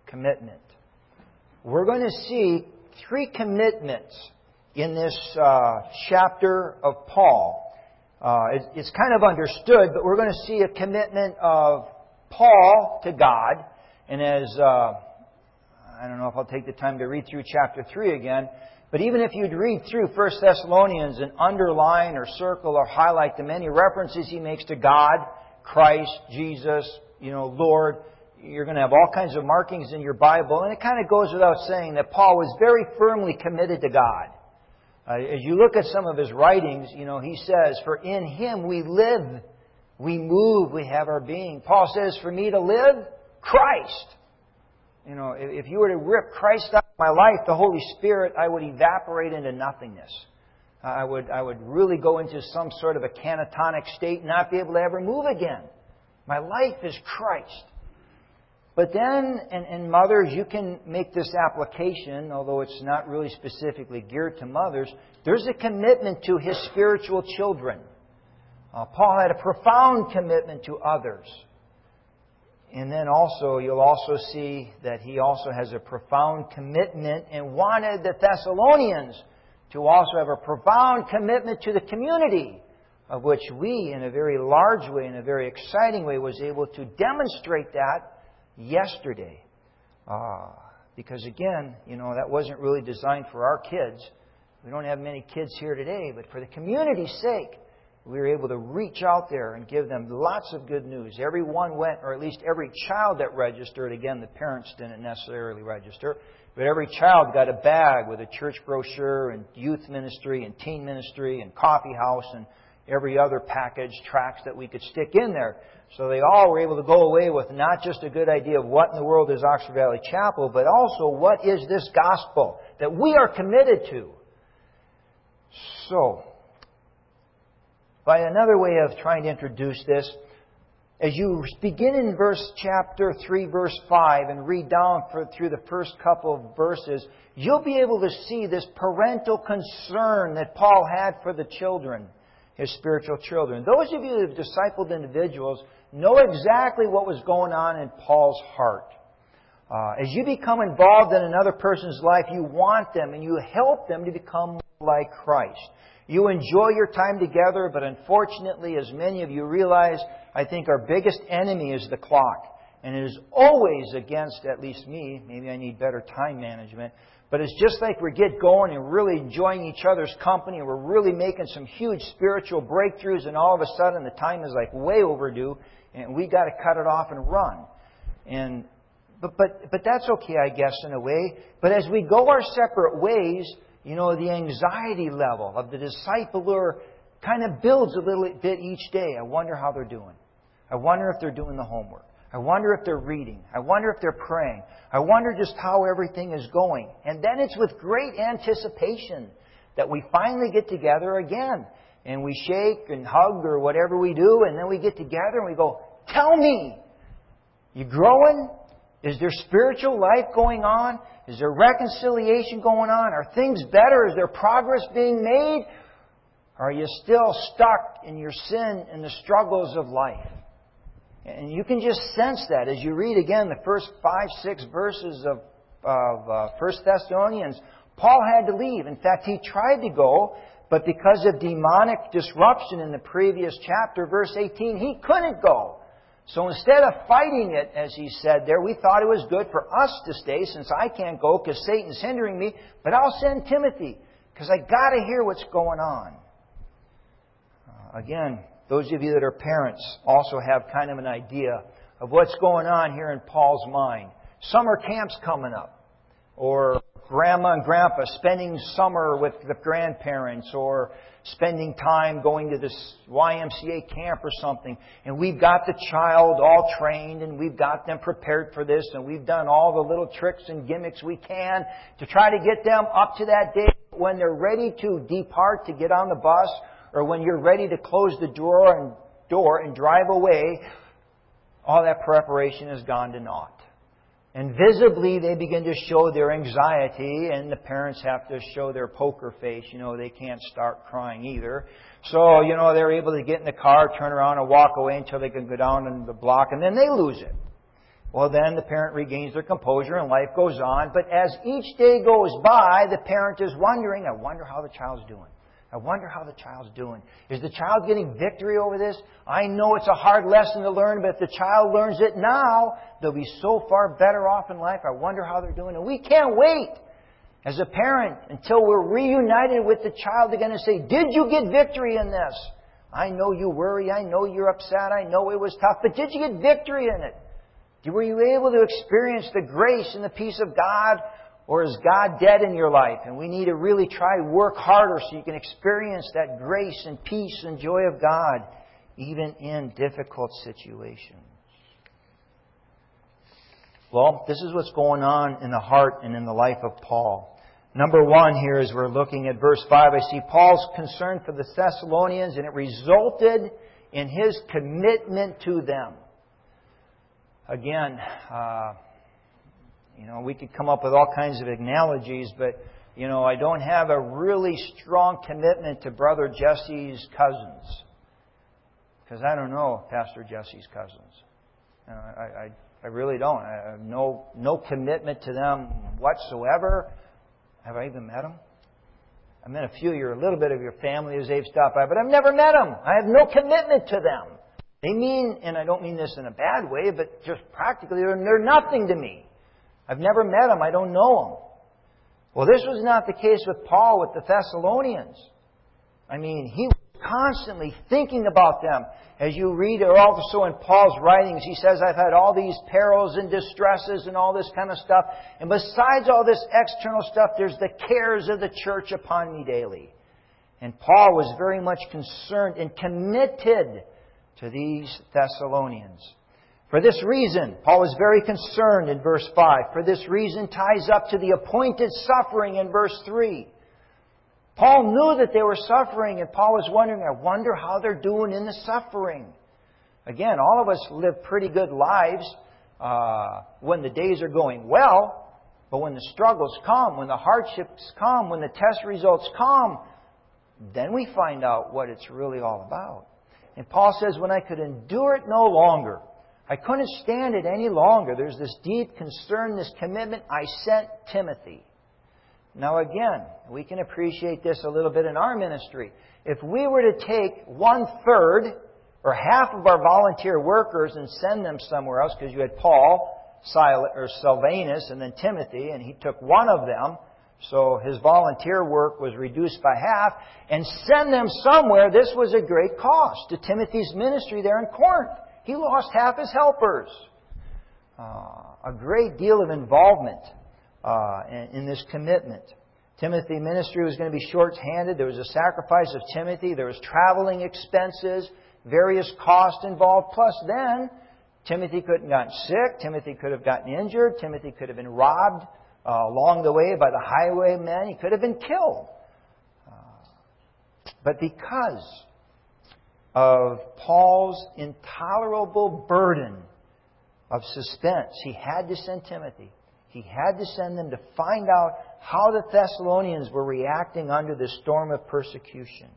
commitment. We're going to see 3 commitments in this chapter of Paul. It's kind of understood, but we're going to see a commitment of Paul to God. And as, I don't know if I'll take the time to read through chapter 3 again, but even if you'd read through 1 Thessalonians and underline or circle or highlight the many references he makes to God, Christ, Jesus, Lord, you're going to have all kinds of markings in your Bible. And it kind of goes without saying that Paul was very firmly committed to God. As you look at some of his writings, he says, "For in Him we live, we move, we have our being." Paul says, "For me to live, Christ." If you were to rip Christ out of my life, the Holy Spirit, I would evaporate into nothingness. I would really go into some sort of a catatonic state and not be able to ever move again. My life is Christ. But then, and mothers, you can make this application, although it's not really specifically geared to mothers. There's a commitment to his spiritual children. Paul had a profound commitment to others. And then also, you'll also see that he also has a profound commitment and wanted the Thessalonians to also have a profound commitment to the community, of which we, in a very large way, in a very exciting way, was able to demonstrate that yesterday. Because again, that wasn't really designed for our kids. We don't have many kids here today, but for the community's sake, we were able to reach out there and give them lots of good news. Everyone went, or at least every child that registered, again, the parents didn't necessarily register, but every child got a bag with a church brochure and youth ministry and teen ministry and coffee house and every other package, tracts that we could stick in there. So they all were able to go away with not just a good idea of what in the world is Oxford Valley Chapel, but also what is this gospel that we are committed to. So, by another way of trying to introduce this, as you begin in chapter 3, verse 5, and read down through the first couple of verses, you'll be able to see this parental concern that Paul had for the children, his spiritual children. Those of you who have discipled individuals know exactly what was going on in Paul's heart. As you become involved in another person's life, you want them and you help them to become like Christ. You enjoy your time together, but unfortunately, as many of you realize, I think our biggest enemy is the clock. And it is always against, at least me, maybe I need better time management, but it's just like we get going and really enjoying each other's company and we're really making some huge spiritual breakthroughs and all of a sudden the time is like way overdue and we got to cut it off and run. But that's okay, I guess, in a way. But as we go our separate ways, the anxiety level of the discipler kind of builds a little bit each day. I wonder how they're doing. I wonder if they're doing the homework. I wonder if they're reading. I wonder if they're praying. I wonder just how everything is going. And then it's with great anticipation that we finally get together again. And we shake and hug or whatever we do. And then we get together and we go, "Tell me, you growing? Is there spiritual life going on? Is there reconciliation going on? Are things better? Is there progress being made? Or are you still stuck in your sin and the struggles of life?" And you can just sense that as you read again the first 5, 6 verses of 1 Thessalonians. Paul had to leave. In fact, he tried to go, but because of demonic disruption in the previous chapter, verse 18, he couldn't go. So instead of fighting it, as he said there, we thought it was good for us to stay since I can't go because Satan's hindering me. But I'll send Timothy because I got to hear what's going on. Again, those of you that are parents also have kind of an idea of what's going on here in Paul's mind. Summer camp's coming up. Or Grandma and Grandpa spending summer with the grandparents or spending time going to this YMCA camp or something. And we've got the child all trained and we've got them prepared for this and we've done all the little tricks and gimmicks we can to try to get them up to that day when they're ready to depart to get on the bus or when you're ready to close the door and drive away. All that preparation has gone to naught. And visibly, they begin to show their anxiety, and the parents have to show their poker face. They can't start crying either. So, they're able to get in the car, turn around, and walk away until they can go down in the block, and then they lose it. Well, then the parent regains their composure and life goes on. But as each day goes by, the parent is wondering, I wonder how the child's doing. I wonder how the child's doing. Is the child getting victory over this? I know it's a hard lesson to learn, but if the child learns it now, they'll be so far better off in life. I wonder how they're doing. And we can't wait as a parent until we're reunited with the child again and say, did you get victory in this? I know you worry. I know you're upset. I know it was tough. But did you get victory in it? Were you able to experience the grace and the peace of God? Or is God dead in your life? And we need to really try to work harder so you can experience that grace and peace and joy of God even in difficult situations. Well, this is what's going on in the heart and in the life of Paul. Number one here, as we're looking at verse 5, I see Paul's concern for the Thessalonians, and it resulted in his commitment to them. Again, we could come up with all kinds of analogies, but, I don't have a really strong commitment to Brother Jesse's cousins. Because I don't know Pastor Jesse's cousins. I really don't. I have no commitment to them whatsoever. Have I even met them? I met a few of a little bit of your family as they've stopped by, but I've never met them. I have no commitment to them. They mean, and I don't mean this in a bad way, but just practically, they're nothing to me. I've never met them. I don't know them. Well, this was not the case with Paul with the Thessalonians. He was constantly thinking about them. As you read also in Paul's writings, he says, I've had all these perils and distresses and all this kind of stuff. And besides all this external stuff, there's the cares of the church upon me daily. And Paul was very much concerned and committed to these Thessalonians. For this reason, Paul was very concerned in verse 5. For this reason ties up to the appointed suffering in verse 3. Paul knew that they were suffering, and Paul was wondering, I wonder how they're doing in the suffering. Again, all of us live pretty good lives when the days are going well, but when the struggles come, when the hardships come, when the test results come, then we find out what it's really all about. And Paul says, when I could endure it no longer, I couldn't stand it any longer. There's this deep concern, this commitment. I sent Timothy. Now again, we can appreciate this a little bit in our ministry. If we were to take 1/3 or half of our volunteer workers and send them somewhere else, because you had Paul, Silvanus, and then Timothy, and he took one of them, so his volunteer work was reduced by half, and send them somewhere, this was a great cost to Timothy's ministry there in Corinth. He lost half his helpers. A great deal of involvement in this commitment. Timothy's ministry was going to be short-handed. There was a sacrifice of Timothy. There was traveling expenses, various costs involved. Plus then, Timothy could have gotten sick. Timothy could have gotten injured. Timothy could have been robbed along the way by the highwaymen. He could have been killed. But because of Paul's intolerable burden of suspense, he had to send Timothy. He had to send them to find out how the Thessalonians were reacting under this storm of persecution.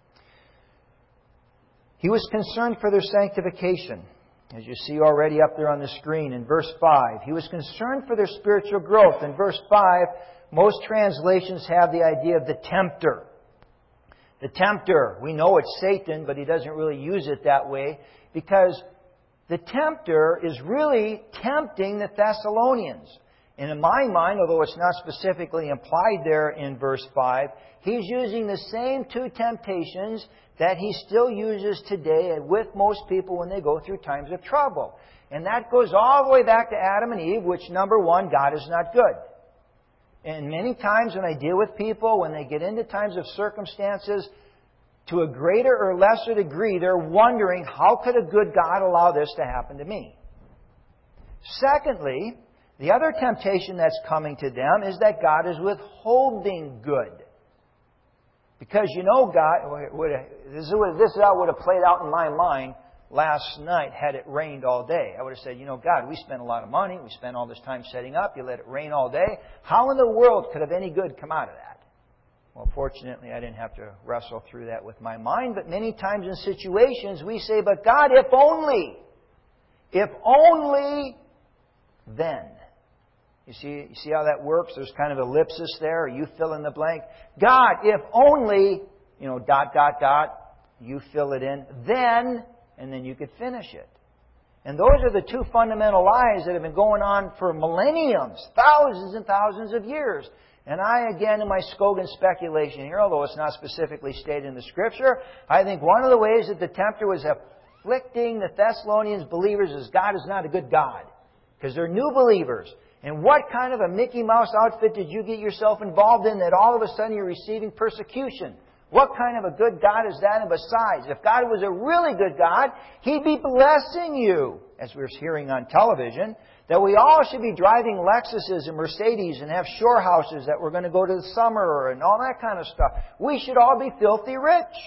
He was concerned for their sanctification, as you see already up there on the screen in verse 5. He was concerned for their spiritual growth. In verse 5, most translations have the idea of the tempter. The tempter, we know it's Satan, but he doesn't really use it that way, because the tempter is really tempting the Thessalonians. And in my mind, although it's not specifically implied there in verse 5, he's using the same two temptations that he still uses today with most people when they go through times of trouble. And that goes all the way back to Adam and Eve, which, number one, God is not good. And many times when I deal with people, when they get into times of circumstances, to a greater or lesser degree, they're wondering, how could a good God allow this to happen to me? Secondly, the other temptation that's coming to them is that God is withholding good. Because God, this is how it would have played out in my mind last night had it rained all day. I would have said, God, we spent a lot of money. We spent all this time setting up. You let it rain all day. How in the world could have any good come out of that? Well, fortunately, I didn't have to wrestle through that with my mind. But many times in situations, we say, but God, if only then. You see how that works? There's kind of ellipsis there. You fill in the blank. God, if only, dot, dot, dot, you fill it in, then, and then you could finish it. And those are the two fundamental lies that have been going on for millenniums, thousands and thousands of years. And I, again, in my Scogan speculation here, although it's not specifically stated in the Scripture, I think one of the ways that the tempter was afflicting the Thessalonians believers is God is not a good God. Because they're new believers. And what kind of a Mickey Mouse outfit did you get yourself involved in that all of a sudden you're receiving persecution? What kind of a good God is that? And besides, if God was a really good God, He'd be blessing you, as we were hearing on television, that we all should be driving Lexuses and Mercedes and have shore houses that we're going to go to the summer and all that kind of stuff. We should all be filthy rich.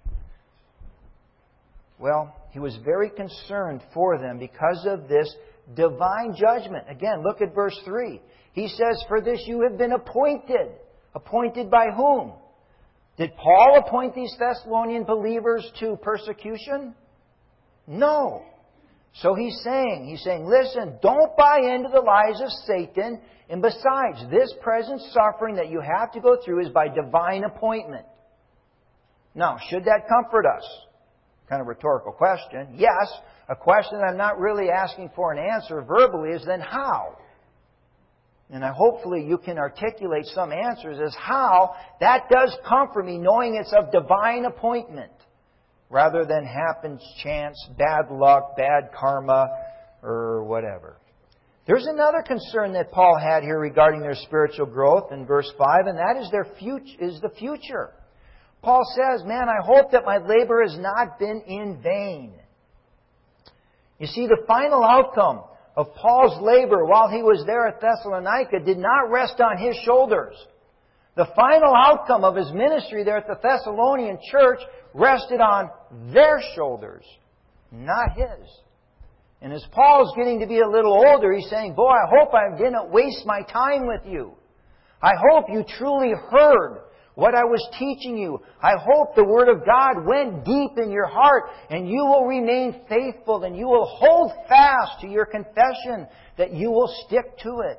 Well, He was very concerned for them because of this divine judgment. Again, look at verse 3. He says, "For this you have been appointed." Appointed by whom? Did Paul appoint these Thessalonian believers to persecution? No. So he's saying, listen, don't buy into the lies of Satan. And besides, this present suffering that you have to go through is by divine appointment. Now, should that comfort us? Kind of rhetorical question. Yes. A question I'm not really asking for an answer verbally is then how? And hopefully you can articulate some answers as how that does comfort me, knowing it's of divine appointment, rather than happens, chance, bad luck, bad karma, or whatever. There's another concern that Paul had here regarding their spiritual growth in verse 5, and that is the future. Paul says, man, I hope that my labor has not been in vain. You see, the final outcome of Paul's labor while he was there at Thessalonica did not rest on his shoulders. The final outcome of his ministry there at the Thessalonian church rested on their shoulders, not his. And as Paul's getting to be a little older, he's saying, boy, I hope I didn't waste my time with you. I hope you truly heard what I was teaching you. I hope the Word of God went deep in your heart and you will remain faithful and you will hold fast to your confession, that you will stick to it.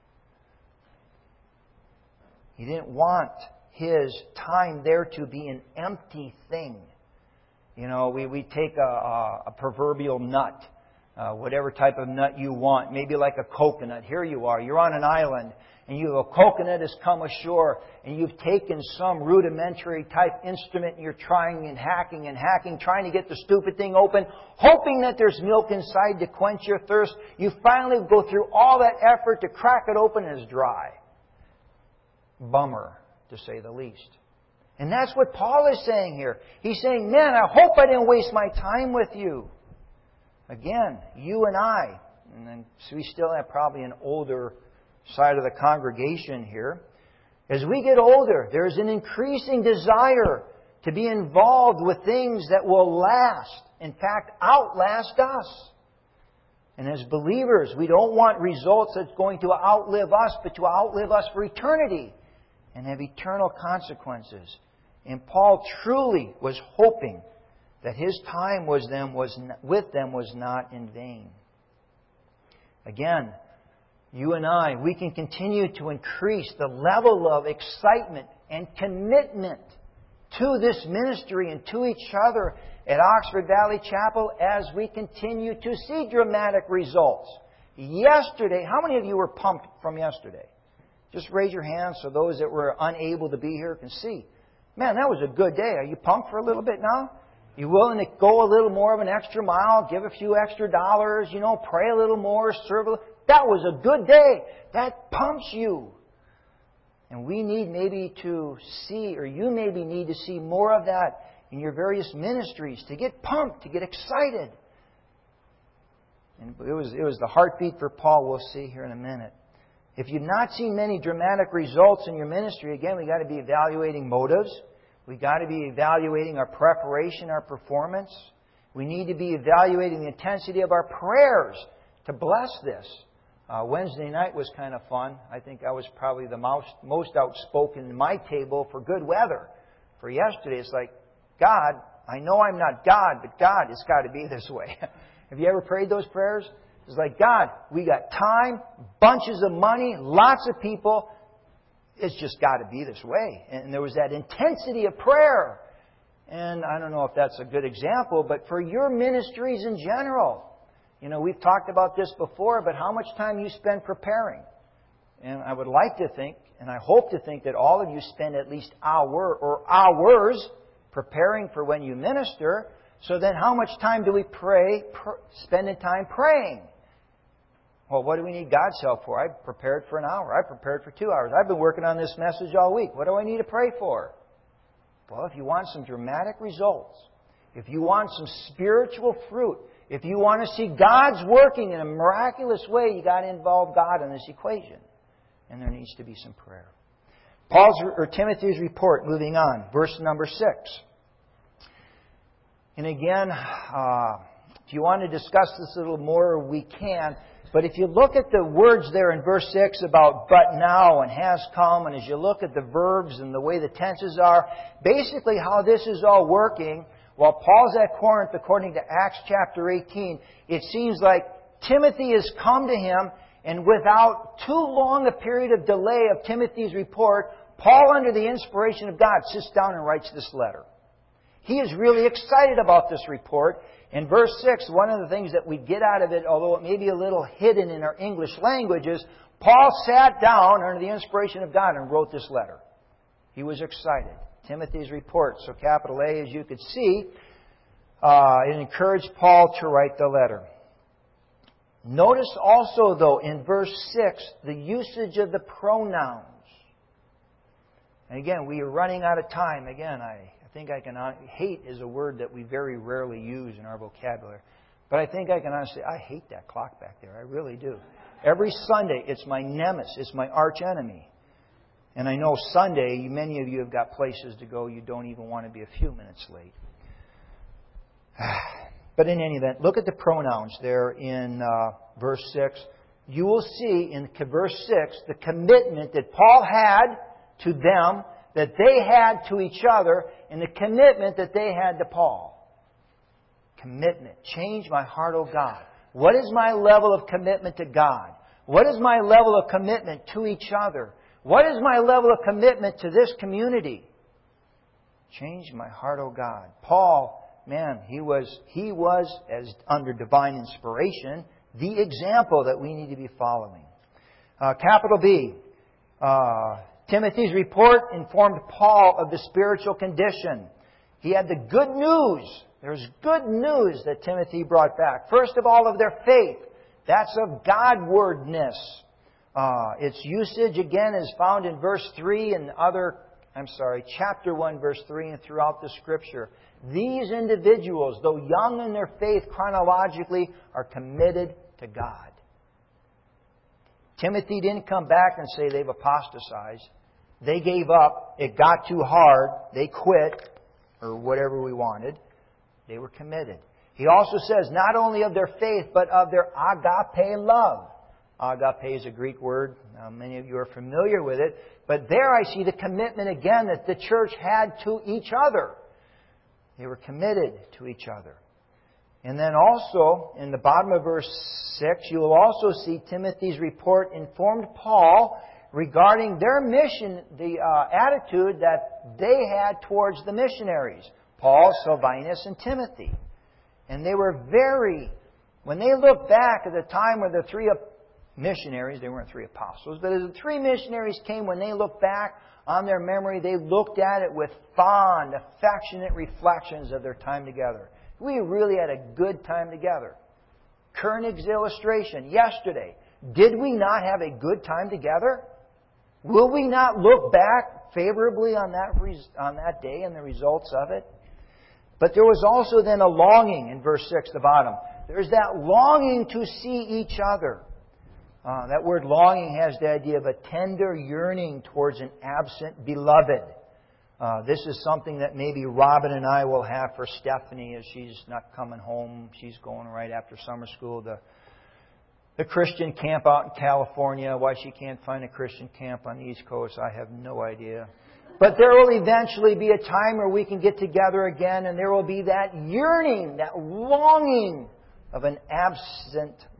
He didn't want his time there to be an empty thing. We take a proverbial nut, whatever type of nut you want, maybe like a coconut. Here you are, you're on an island, and a coconut has come ashore, and you've taken some rudimentary type instrument, and you're trying and hacking, trying to get the stupid thing open, hoping that there's milk inside to quench your thirst. You finally go through all that effort to crack it open, and it's dry. Bummer, to say the least. And that's what Paul is saying here. He's saying, man, I hope I didn't waste my time with you. Again, you and I, and then we still have probably an older side of the congregation here. As we get older, there's an increasing desire to be involved with things that will last, in fact, outlast us. And as believers, we don't want results that's going to outlive us, but to outlive us for eternity and have eternal consequences. And Paul truly was hoping that his time with them was not in vain. Again, you and I, we can continue to increase the level of excitement and commitment to this ministry and to each other at Oxford Valley Chapel as we continue to see dramatic results. Yesterday, how many of you were pumped from yesterday? Just raise your hands so those that were unable to be here can see. Man, that was a good day. Are you pumped for a little bit now? You willing to go a little more of an extra mile, give a few extra dollars, pray a little more, serve a little? That was a good day. That pumps you. And we need maybe to see, or you maybe need to see more of that in your various ministries to get pumped, to get excited. And it was the heartbeat for Paul, we'll see here in a minute. If you've not seen many dramatic results in your ministry, again, we've got to be evaluating motives. We've got to be evaluating our preparation, our performance. We need to be evaluating the intensity of our prayers to bless this. Wednesday night was kind of fun. I think I was probably the most outspoken in my table for good weather. For yesterday, it's like, God, I know I'm not God, but God, it's got to be this way. Have you ever prayed those prayers? It's like, God, we got time, bunches of money, lots of people. It's just got to be this way. And there was that intensity of prayer. And I don't know if that's a good example, but for your ministries in general, we've talked about this before, but how much time you spend preparing. And I would like to think, and I hope to think, that all of you spend at least hours preparing for when you minister. So then how much time do we spend in time praying? Well, what do we need God's help for? I prepared for an hour. I prepared for 2 hours. I've been working on this message all week. What do I need to pray for? Well, if you want some dramatic results, if you want some spiritual fruit, if you want to see God's working in a miraculous way, you got to involve God in this equation. And there needs to be some prayer. Timothy's report, moving on, verse number 6. And again, if you want to discuss this a little more, we can. But if you look at the words there in verse 6 about but now and has come, and as you look at the verbs and the way the tenses are, basically how this is all working, while Paul's at Corinth, according to Acts chapter 18, it seems like Timothy has come to him, and without too long a period of delay of Timothy's report, Paul, under the inspiration of God, sits down and writes this letter. He is really excited about this report. In verse 6, one of the things that we get out of it, although it may be a little hidden in our English language, is Paul sat down under the inspiration of God and wrote this letter. He was excited. Timothy's report, so capital A, as you could see, it encouraged Paul to write the letter. Notice also, though, in verse 6, the usage of the pronouns. And again, we are running out of time. Again, I think I can... Hate is a word that we very rarely use in our vocabulary. But I think I can honestly... I hate that clock back there. I really do. Every Sunday, it's my nemesis. It's my arch enemy. And I know Sunday, many of you have got places to go. You don't even want to be a few minutes late. But in any event, look at the pronouns there in verse 6. You will see in verse 6 the commitment that Paul had to them, that they had to each other, and the commitment that they had to Paul. Commitment. Change my heart, O God. What is my level of commitment to God? What is my level of commitment to each other? What is my level of commitment to this community? Change my heart, O God. Paul, man, he was, as under divine inspiration, the example that we need to be following. Capital B. Timothy's report informed Paul of the spiritual condition. He had the good news. There's good news that Timothy brought back. First of all, of their faith. That's of Godwardness. Its usage, again, is found in verse 3 and chapter 1, verse 3, and throughout the Scripture. These individuals, though young in their faith chronologically, are committed to God. Timothy didn't come back and say they've apostatized. They gave up. It got too hard. They quit, or whatever we wanted. They were committed. He also says not only of their faith, but of their agape love. Agape is a Greek word. Many of you are familiar with it. But there I see the commitment again that the church had to each other. They were committed to each other. And then also, in the bottom of verse 6, you will also see Timothy's report informed Paul regarding their mission, the attitude that they had towards the missionaries, Paul, Silvanus, and Timothy. And they were when they look back at the time where the three missionaries, they weren't three apostles, but as the three missionaries came, when they looked back on their memory, they looked at it with fond, affectionate reflections of their time together. We really had a good time together. Koenig's illustration yesterday. Did we not have a good time together? Will we not look back favorably on that day and the results of it? But there was also then a longing in verse 6, the bottom. There's that longing to see each other. That word longing has the idea of a tender yearning towards an absent beloved. This is something that maybe Robin and I will have for Stephanie as she's not coming home. She's going right after summer school to the Christian camp out in California. Why she can't find a Christian camp on the East Coast, I have no idea. But there will eventually be a time where we can get together again, and there will be that yearning, that longing of an absent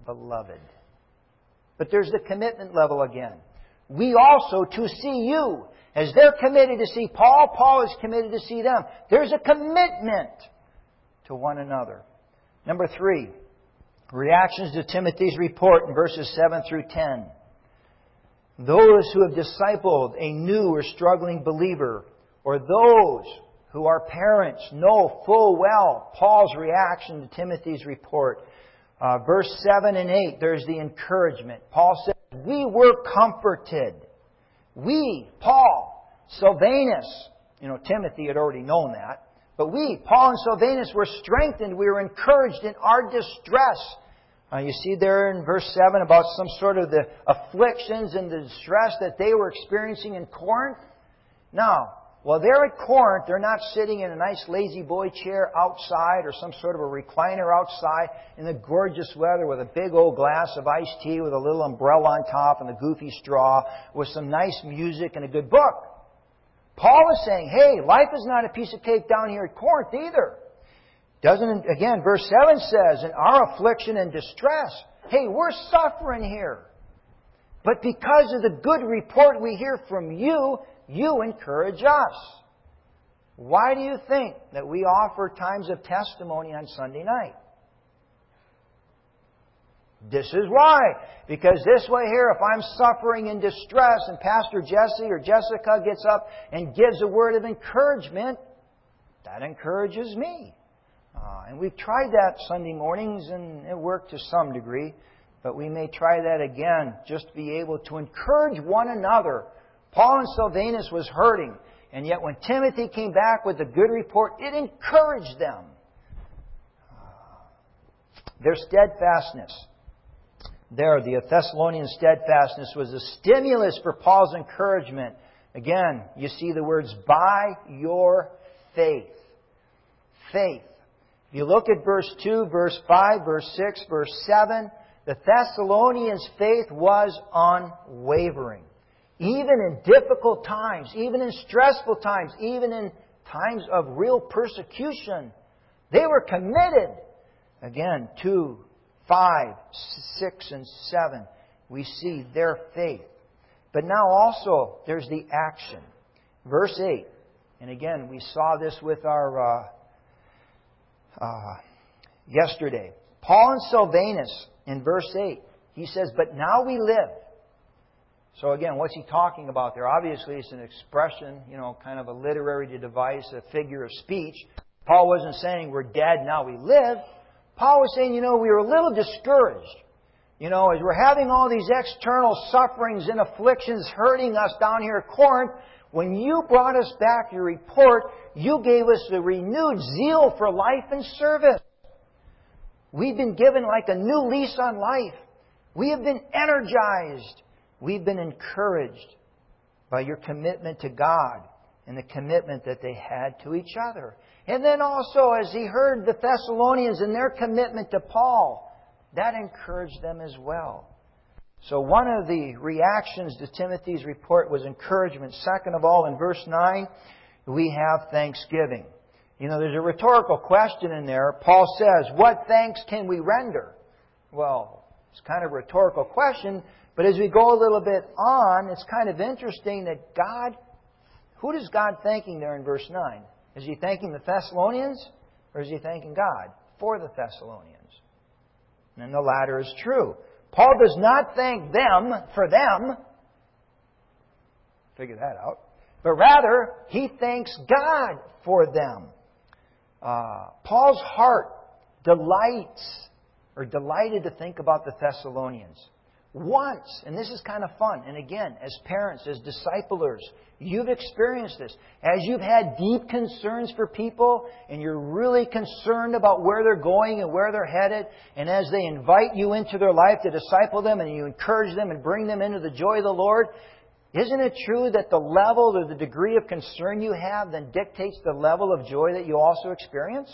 beloved. But there's the commitment level again. We also to see you. As they're committed to see Paul, Paul is committed to see them. There's a commitment to one another. Number 3, reactions to Timothy's report in verses 7 through 10. Those who have discipled a new or struggling believer, or those who are parents, know full well Paul's reaction to Timothy's report. Verse 7 and 8, there's the encouragement. Paul says, we were comforted. We, Paul, Silvanus, Timothy had already known that. But we, Paul and Silvanus, were strengthened. We were encouraged in our distress. You see there in verse 7 about some sort of the afflictions and the distress that they were experiencing in Corinth. Now, while they're at Corinth, they're not sitting in a nice lazy boy chair outside or some sort of a recliner outside in the gorgeous weather with a big old glass of iced tea with a little umbrella on top and a goofy straw with some nice music and a good book. Paul is saying, hey, life is not a piece of cake down here at Corinth either. Again, verse 7 says, in our affliction and distress, hey, we're suffering here. But because of the good report we hear from you, you encourage us. Why do you think that we offer times of testimony on Sunday night? This is why. Because this way here, if I'm suffering in distress and Pastor Jesse or Jessica gets up and gives a word of encouragement, that encourages me. And we've tried that Sunday mornings and it worked to some degree. But we may try that again just to be able to encourage one another. Paul and Silvanus was hurting. And yet when Timothy came back with a good report, it encouraged them. Their steadfastness. The Thessalonian steadfastness was a stimulus for Paul's encouragement. Again, you see the words, by your faith. Faith. If you look at verse 2, verse 5, verse 6, verse 7, the Thessalonians' faith was unwavering. Even in difficult times, even in stressful times, even in times of real persecution, they were committed. Again, 2, 5, 6, and 7, we see their faith. But now also, there's the action. Verse 8, and again, we saw this with our yesterday. Paul and Silvanus, in verse 8, he says, but now we live. So again, what's he talking about there? Obviously, it's an expression, kind of a literary device, a figure of speech. Paul wasn't saying we're dead, now we live. Paul was saying, we were a little discouraged. As we're having all these external sufferings and afflictions hurting us down here at Corinth, when you brought us back your report, you gave us a renewed zeal for life and service. We've been given like a new lease on life. We have been energized. We've been encouraged by your commitment to God and the commitment that they had to each other. And then also, as he heard the Thessalonians and their commitment to Paul, that encouraged them as well. So one of the reactions to Timothy's report was encouragement. Second of all, in verse 9, we have thanksgiving. There's a rhetorical question in there. Paul says, what thanks can we render? Well, it's kind of a rhetorical question, but as we go a little bit on, it's kind of interesting that God, who does God thanking there in verse 9? Is He thanking the Thessalonians, or is He thanking God for the Thessalonians? And the latter is true. Paul does not thank them for them. Figure that out. But rather, he thanks God for them. Paul's heart delighted to think about the Thessalonians. Once, and this is kind of fun, and again, as parents, as disciplers, you've experienced this. As you've had deep concerns for people, and you're really concerned about where they're going and where they're headed, and as they invite you into their life to disciple them, and you encourage them and bring them into the joy of the Lord, isn't it true that the level or the degree of concern you have then dictates the level of joy that you also experience?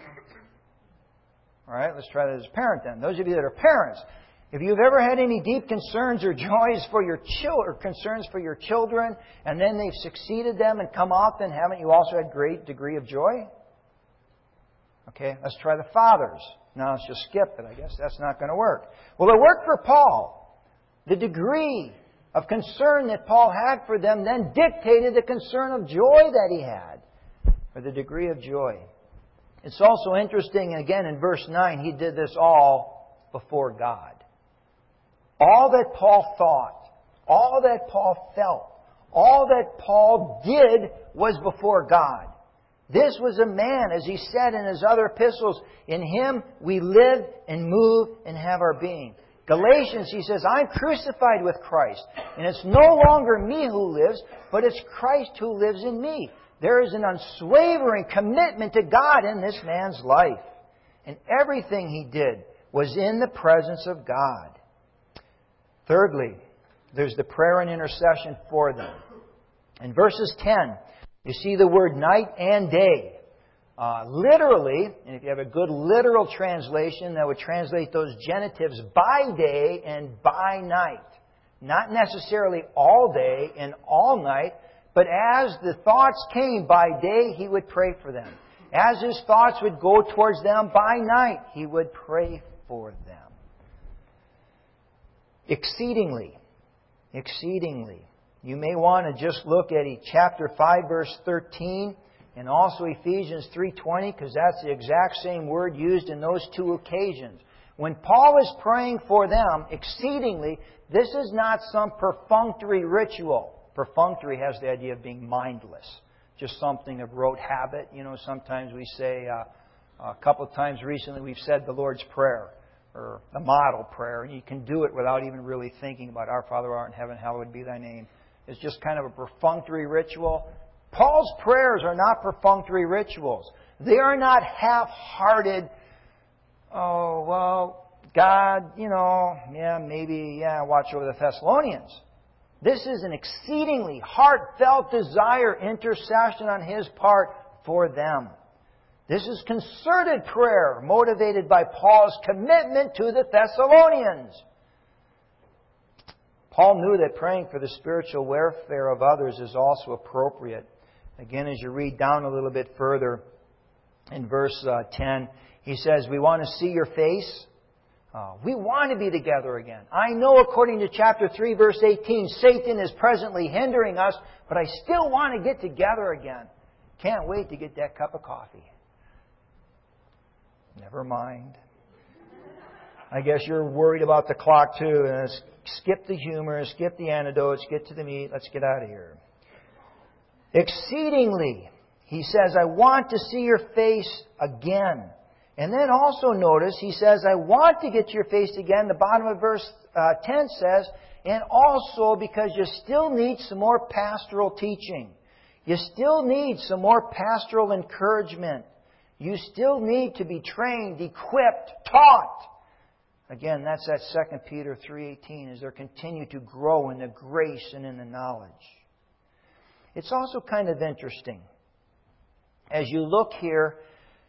All right, let's try that as a parent then. Those of you that are parents, if you've ever had any deep concerns or joys for your children, or concerns for your children, and then they've succeeded them and come off, then haven't you also had great degree of joy? Okay, let's try the fathers. Now let's just skip it. I guess that's not going to work. Well, it worked for Paul. The degree of concern that Paul had for them then dictated the concern of joy that he had, or the degree of joy. It's also interesting, again, in verse 9, he did this all before God. All that Paul thought, all that Paul felt, all that Paul did was before God. This was a man, as he said in his other epistles, in Him we live and move and have our being. Galatians, he says, I'm crucified with Christ, and it's no longer me who lives, but it's Christ who lives in me. There is an unswavering commitment to God in this man's life. And everything he did was in the presence of God. Thirdly, there's the prayer and intercession for them. In verses 10, you see the word night and day. Literally, and if you have a good literal translation, that would translate those genitives by day and by night. Not necessarily all day and all night, but as the thoughts came by day, he would pray for them. As his thoughts would go towards them by night, he would pray for them. Exceedingly. You may want to just look at chapter 5, verse 13, and also Ephesians 3:20, because that's the exact same word used in those two occasions. When Paul is praying for them exceedingly, this is not some perfunctory ritual. Perfunctory has the idea of being mindless. Just something of rote habit. You know, sometimes we say, a couple of times recently we've said the Lord's Prayer, or the model prayer, and you can do it without even really thinking about Our Father who art in heaven, hallowed be thy name. It's just kind of a perfunctory ritual. Paul's prayers are not perfunctory rituals. They are not half-hearted, oh, well, God, watch over the Thessalonians. This is an exceedingly heartfelt desire, intercession on his part for them. This is concerted prayer motivated by Paul's commitment to the Thessalonians. Paul knew that praying for the spiritual welfare of others is also appropriate. Again, as you read down a little bit further in verse 10, he says, we want to see your face. We want to be together again. I know according to chapter 3, verse 18, Satan is presently hindering us, but I still want to get together again. Can't wait to get that cup of coffee. Never mind. I guess you're worried about the clock too. And skip the humor, skip the anecdotes, get to the meat. Let's get out of here. Exceedingly, he says, I want to see your face again. And then also notice, he says, I want to get to your face again. The bottom of verse 10 says, and also because you still need some more pastoral teaching. You still need some more pastoral encouragement. You still need to be trained, equipped, taught. Again, that's that 2 Peter 3:18, as they continue to grow in the grace and in the knowledge. It's also kind of interesting. As you look here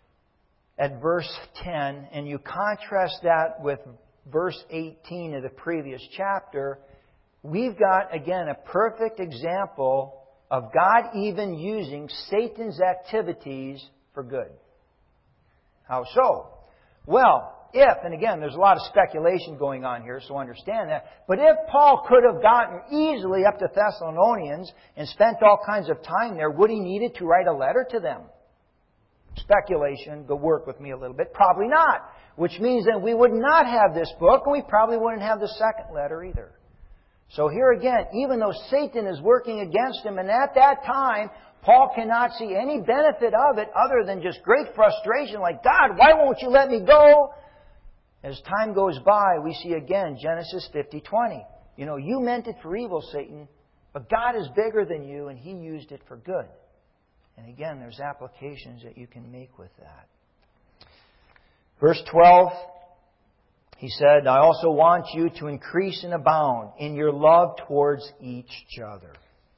at verse 10, and you contrast that with verse 18 of the previous chapter, we've got, again, a perfect example of God even using Satan's activities for good. How so? Well, and again, there's a lot of speculation going on here, so understand that, but if Paul could have gotten easily up to Thessalonians and spent all kinds of time there, would he needed to write a letter to them? Speculation, but work with me a little bit. Probably not. Which means that we would not have this book, and we probably wouldn't have the second letter either. So here again, even though Satan is working against him, and at that time, Paul cannot see any benefit of it other than just great frustration, like, God, why won't you let me go? As time goes by, we see again Genesis 50:20. You meant it for evil, Satan, but God is bigger than you, and He used it for good. And again, there's applications that you can make with that. Verse 12, he said, I also want you to increase and abound in your love towards each other.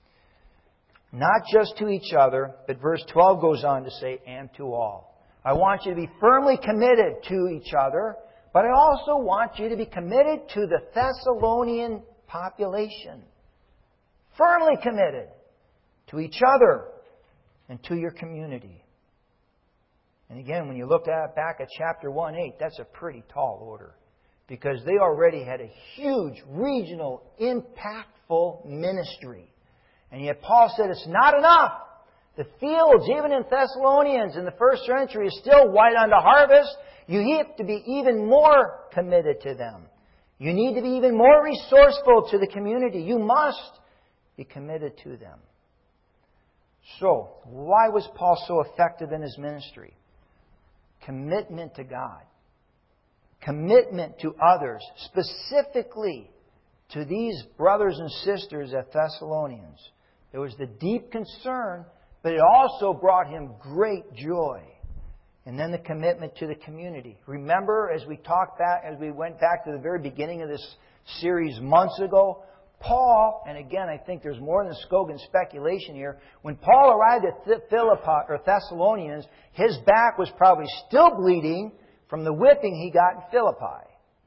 Not just to each other, but verse 12 goes on to say, and to all. I want you to be firmly committed to each other, but I also want you to be committed to the Thessalonian population. Firmly committed to each other and to your community. And again, when you look back at chapter 1:8, that's a pretty tall order. Because they already had a huge, regional, impactful ministry. And yet Paul said it's not enough. The fields, even in Thessalonians in the first century, is still white unto harvest. You have to be even more committed to them. You need to be even more resourceful to the community. You must be committed to them. So, why was Paul so effective in his ministry? Commitment to God. Commitment to others, specifically to these brothers and sisters at Thessalonians. There was the deep concern, but it also brought him great joy. And then the commitment to the community. Remember, as we went back to the very beginning of this series months ago, Paul, and again, I think there's more than scope and speculation here. When Paul arrived at Thessalonians, his back was probably still bleeding from the whipping he got in Philippi.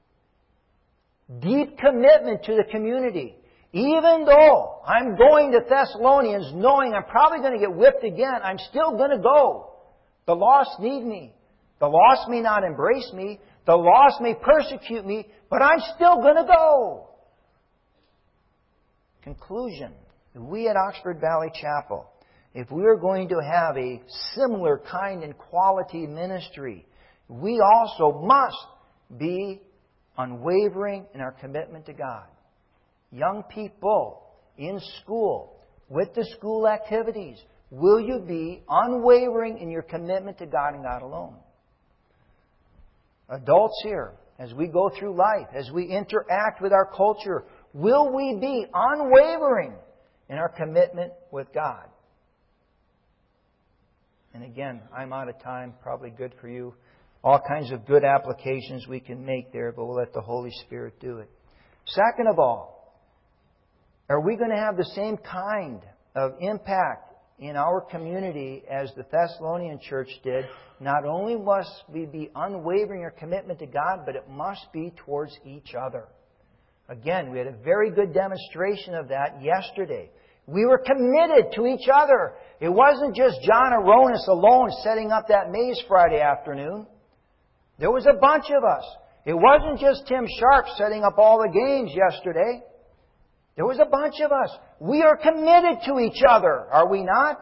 Deep commitment to the community. Even though I'm going to Thessalonians knowing I'm probably going to get whipped again, I'm still going to go. The lost need me. The lost may not embrace me. The lost may persecute me, but I'm still going to go. Conclusion. We at Oxford Valley Chapel, if we are going to have a similar kind and quality ministry, we also must be unwavering in our commitment to God. Young people in school, with the school activities, will you be unwavering in your commitment to God and God alone? Adults here, as we go through life, as we interact with our culture, will we be unwavering in our commitment with God? And again, I'm out of time, probably good for you. All kinds of good applications we can make there, but we'll let the Holy Spirit do it. Second of all, are we going to have the same kind of impact in our community as the Thessalonian church did? Not only must we be unwavering in our commitment to God, but it must be towards each other. Again, we had a very good demonstration of that yesterday. We were committed to each other. It wasn't just John Aronis alone setting up that maze Friday afternoon. There was a bunch of us. It wasn't just Tim Sharp setting up all the games yesterday. There was a bunch of us. We are committed to each other, are we not?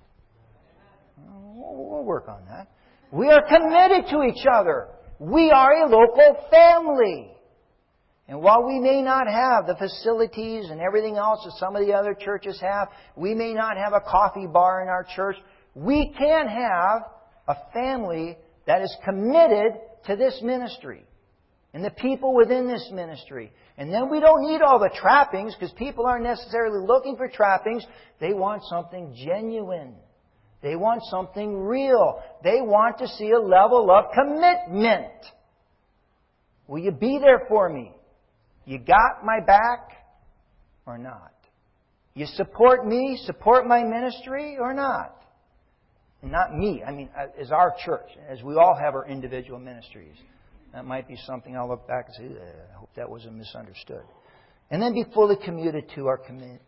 We'll work on that. We are committed to each other. We are a local family. And while we may not have the facilities and everything else that some of the other churches have, we may not have a coffee bar in our church, we can have a family that is committed to this ministry and the people within this ministry. And then we don't need all the trappings, because people aren't necessarily looking for trappings. They want something genuine. They want something real. They want to see a level of commitment. Will you be there for me? You got my back or not? You support me, support my ministry or not? And not me. I mean, as our church, as we all have our individual ministries. That might be something I'll look back and say, I hope that wasn't misunderstood. And then be fully committed to our community.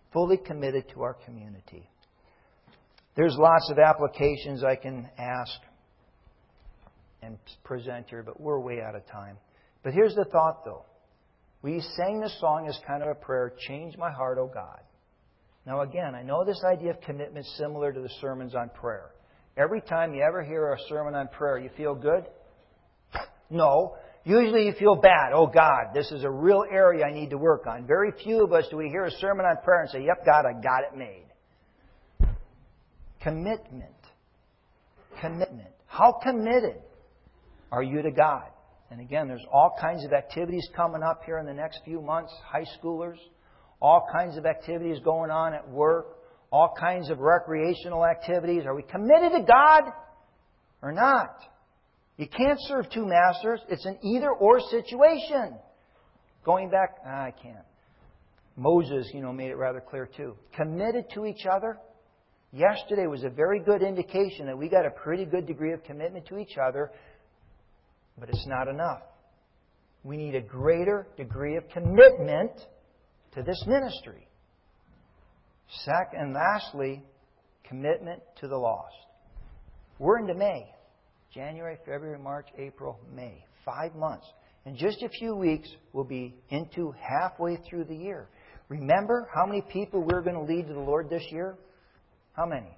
There's lots of applications I can ask and present here, but we're way out of time. But here's the thought, though. We sang the song as kind of a prayer, "Change my heart, O God." Now again, I know this idea of commitment is similar to the sermons on prayer. Every time you ever hear a sermon on prayer, you feel good? No. Usually you feel bad. Oh God, this is a real area I need to work on. Very few of us do we hear a sermon on prayer and say, "Yep, God, I got it made." Commitment. Commitment. How committed are you to God? And again, there's all kinds of activities coming up here in the next few months. High schoolers. All kinds of activities going on at work. All kinds of recreational activities. Are we committed to God or not? You can't serve two masters. It's an either-or situation. Going back, I can't. Moses, made it rather clear too. Committed to each other. Yesterday was a very good indication that we got a pretty good degree of commitment to each other, but it's not enough. We need a greater degree of commitment to this ministry. And lastly, commitment to the lost. We're into May. January, February, March, April, May. 5 months. In just a few weeks, we'll be into halfway through the year. Remember how many people we're going to lead to the Lord this year? How many?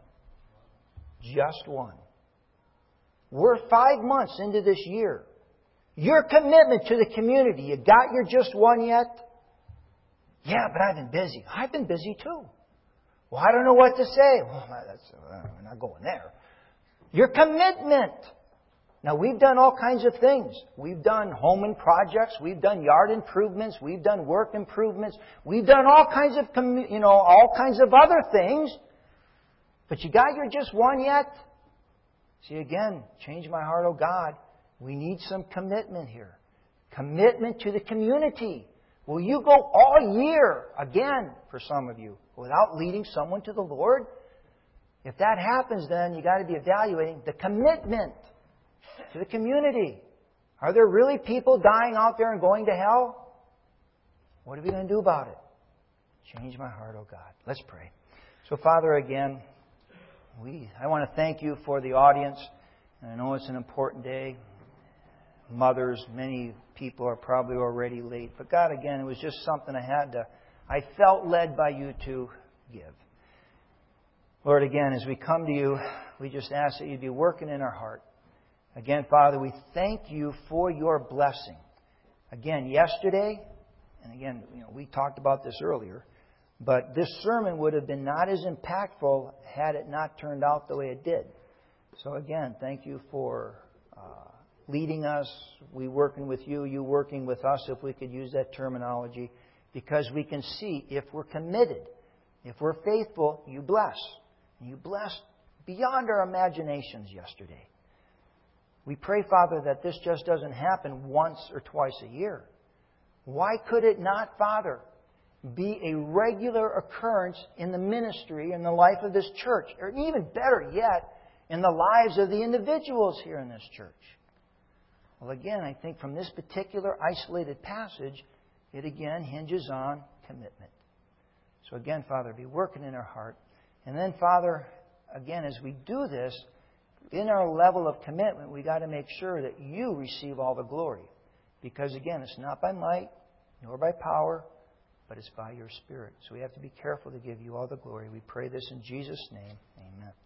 Just one. We're 5 months into this year. Your commitment to the community, you got your just one yet? Yeah, but I've been busy. I've been busy too. Well, I don't know what to say. Well, I'm not going there. Your commitment. Now, we've done all kinds of things. We've done home and projects. We've done yard improvements. We've done work improvements. We've done all kinds of, all kinds of other things. But you got your just one yet? See, again, change my heart, oh God. We need some commitment here. Commitment to the community. Will you go all year, again, for some of you, without leading someone to the Lord? If that happens, then you got to be evaluating the commitment to the community. Are there really people dying out there and going to hell? What are we going to do about it? Change my heart, oh God. Let's pray. So, Father, again, I want to thank you for the audience. And I know it's an important day. Mothers, many people are probably already late. But God, again, it was just something I felt led by you to give. Lord, again, as we come to you, we just ask that you'd be working in our heart. Again, Father, we thank you for your blessing. Again, yesterday, and again, we talked about this earlier, but this sermon would have been not as impactful had it not turned out the way it did. So again, thank you for leading us, we working with you, you working with us, if we could use that terminology, because we can see if we're committed, if we're faithful, you bless. And you blessed beyond our imaginations yesterday. We pray, Father, that this just doesn't happen once or twice a year. Why could it not, Father, be a regular occurrence in the ministry, in the life of this church, or even better yet, in the lives of the individuals here in this church? Well, again, I think from this particular isolated passage, it again hinges on commitment. So again, Father, be working in our heart. And then, Father, again, as we do this, in our level of commitment, we got to make sure that you receive all the glory. Because again, it's not by might, nor by power, but it's by your Spirit. So we have to be careful to give you all the glory. We pray this in Jesus' name. Amen.